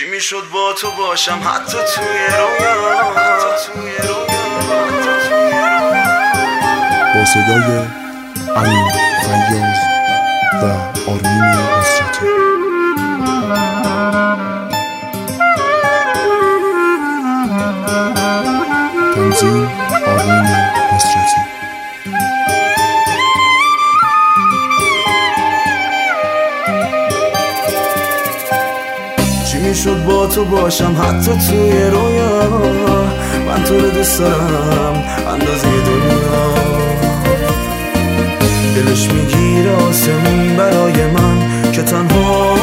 چی میشد با تو باشم حتی توی رویا. با صدای امین فیاض و آرمین نصرتی. تنظیم آرمین نصرتی. چی میشد با تو باشم حتی توی رویا. من تو رو دوست دارم اندازه دنیا. دلش میگیره آسمون برای من که تنها.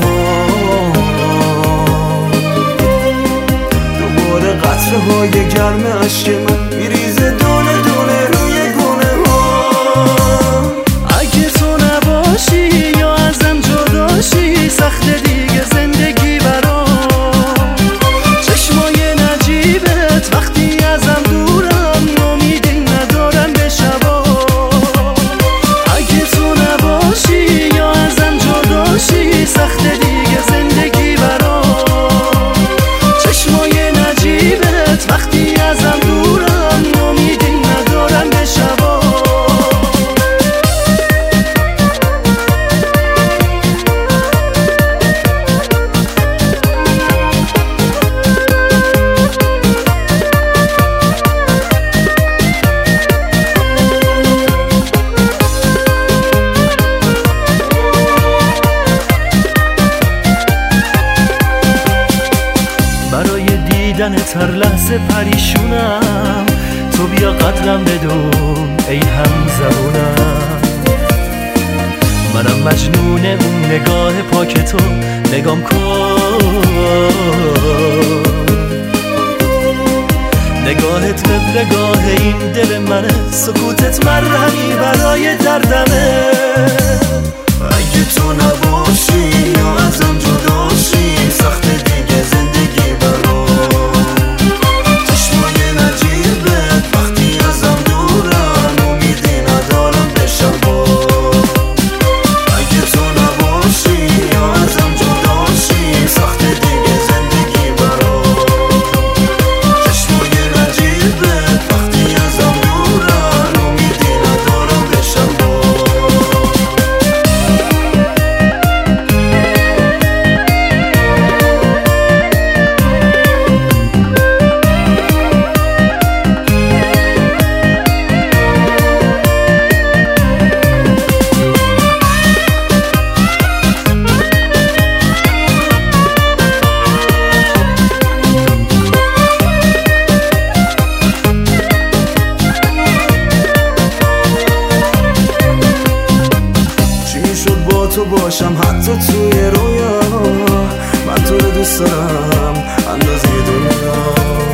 دوباره قطره های گرم عشق من میریزه دونه دونه روی گونه ها. اگه تو نباشی یا ازم جداشی سخته دیگه زندگی برام. چشمای نجیبت وقتی ازم دورم امیدی ندارم به شبا. اگه تو نباشی یا ازم جداشی سخته دیگه زندگی برام. چشمای نجیبت وقتی ازم دورم امیدی ندارم به شبا. برای دیدنت هر لحظه پریشونم. تو بیا قدرم بدون ای هم زبونم. منم مجنون اون نگاه پاک تو. نگام کن نگاهت قبلگاه این دل منه. سکوتت مرهمی برای دردمه. اگه تو نباشی یا ازم جداشی سخت دیگه زندگی برام. چشمای نجیبت وقتی ازم دورن امیدی ندارم به شبا. اگه تو نباشی یا ازم جداشی سخت دیگه زندگی برام. چشمای نجیبت وقتی ازم دورن امیدی ندارم به شبا. تو باشم حتی توی رویا. من تو رو دوست دارم اندازه دنیا.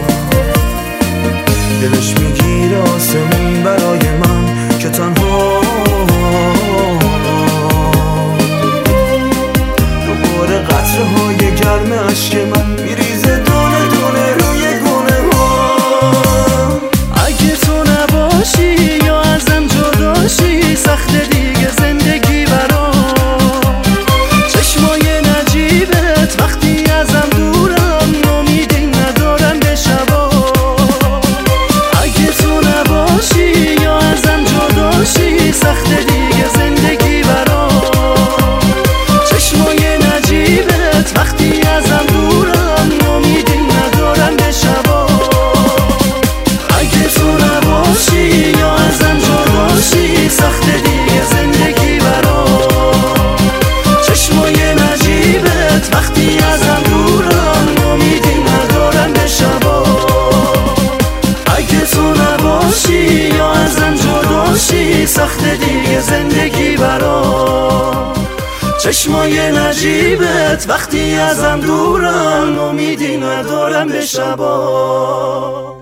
دلش میگیره آسمون برای من که تنها. دوباره قطره های گرم عشق من میریزه دونه دونه روی گونه ها. اگه تو نباشی یا ازم جداشی سخته دیگه زندگی برام. چشمای نجیبت وقتی ازم دورم امیدی ندارم به شبا. اگه تو نباشی یا ازم جداشی سخته دیگه زندگی برام. چشمای نجیبت وقتی ازم دورم امیدی ندارم به شبا. اگه تو نباشی یا ازم جداشی سخته دیگه زندگی برام. چشمای نجیبت وقتی ازم دورم امیدی ندارم به شبا. اگه تو نباشی یا ازم جداشی سخته دیگه زندگی برام. چشمای نجیبت وقتی ازم دورم امیدی ندارم به شبا.